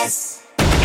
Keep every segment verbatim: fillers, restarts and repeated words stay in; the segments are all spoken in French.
S.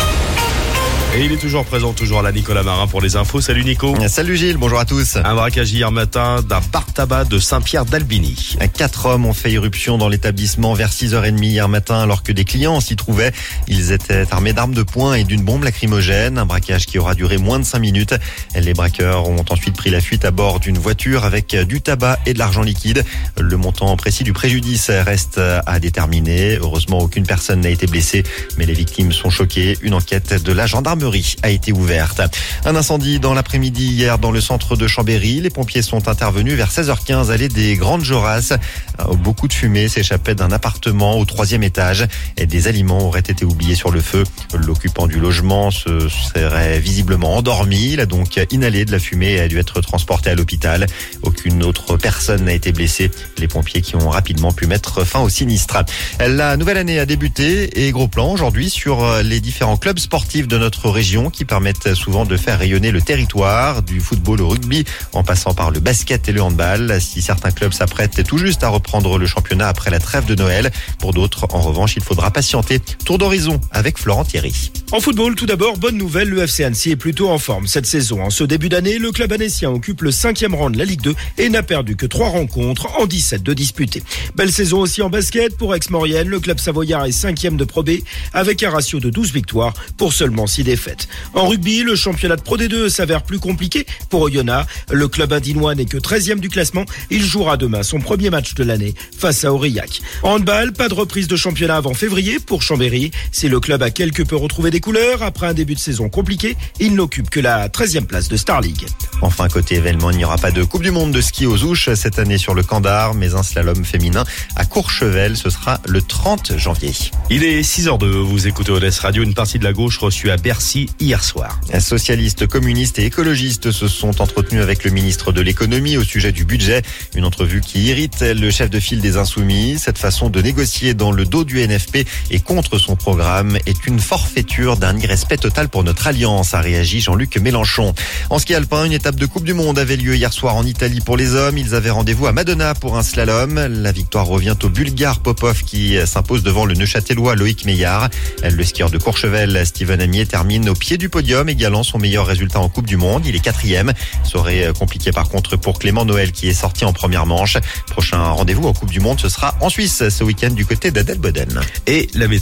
Et il est toujours présent, toujours là, Nicolas Marin pour les infos. Salut Nico. Salut Gilles, bonjour à tous. Un braquage hier matin d'un bar tabac de Saint-Pierre-d'Albigny. Quatre hommes ont fait irruption dans l'établissement vers six heures trente hier matin alors que des clients s'y trouvaient. Ils étaient armés d'armes de poing et d'une bombe lacrymogène. Un braquage qui aura duré moins de cinq minutes. Les braqueurs ont ensuite pris la fuite à bord d'une voiture avec du tabac et de l'argent liquide. Le montant précis du préjudice reste à déterminer. Heureusement, aucune personne n'a été blessée, mais les victimes sont choquées. Une enquête de la gendarmerie a été ouverte. Un incendie dans l'après-midi hier dans le centre de Chambéry. Les pompiers sont intervenus vers seize heures quinze allée des Grandes Jorasses. Beaucoup de fumée s'échappait d'un appartement au troisième étage et des aliments auraient été oubliés sur le feu. L'occupant du logement se serait visiblement endormi. Il a donc inhalé de la fumée et a dû être transporté à l'hôpital. Aucune autre personne n'a été blessée. Les pompiers qui ont rapidement pu mettre fin au sinistre. La nouvelle année a débuté et gros plan aujourd'hui sur les différents clubs sportifs de notre région qui permettent souvent de faire rayonner le territoire, du football au rugby en passant par le basket et le handball. Si certains clubs s'apprêtent tout juste à reprendre le championnat après la trêve de Noël, pour d'autres, en revanche, il faudra patienter. Tour d'horizon avec Florent Thierry. En football, tout d'abord, bonne nouvelle, le F C Annecy est plutôt en forme cette saison. En ce début d'année, le club annécien occupe le cinquième rang de la Ligue deux et n'a perdu que trois rencontres en dix-sept de disputées. Belle saison aussi en basket pour Aix-Maurienne. Le club savoyard est cinquième de Pro B avec un ratio de douze victoires pour seulement six défaites. En rugby, le championnat de Pro D deux s'avère plus compliqué pour Oyonnax. Le club indinois n'est que treizième du classement. Il jouera demain son premier match de l'année face à Aurillac. En handball, pas de reprise de championnat avant février pour Chambéry. Si le club a quelque peu retrouvé des couleurs, après un début de saison compliqué, il n'occupe que la treizième place de Star League. Enfin, côté événement, il n'y aura pas de Coupe du Monde de ski aux Ouches cette année sur le Kandar, mais un slalom féminin à Courchevel, ce sera le trente janvier. Il est six heures deux, vous écoutez O D S Radio, une partie de la gauche reçue à Bercy hier soir. Socialistes, communistes et écologistes se sont entretenus avec le ministre de l'économie au sujet du budget. Une entrevue qui irrite le chef de file des Insoumis. Cette façon de négocier dans le dos du N F P et contre son programme est une forfaiture d'un irrespect total pour notre alliance, a réagi Jean-Luc Mélenchon. En ski alpin, une étape de Coupe du Monde avait lieu hier soir en Italie pour les hommes. Ils avaient rendez-vous à Madonna pour un slalom. La victoire revient au Bulgare Popov qui s'impose devant le Neuchâtelois Loïc Meillard. Le skieur de Courchevel, Steven Amier, termine au pied du podium, égalant son meilleur résultat en Coupe du Monde. Il est quatrième. Ça aurait compliqué par contre pour Clément Noël qui est sorti en première manche. Prochain rendez-vous en Coupe du Monde, ce sera en Suisse ce week-end du côté d'Adelboden. Et la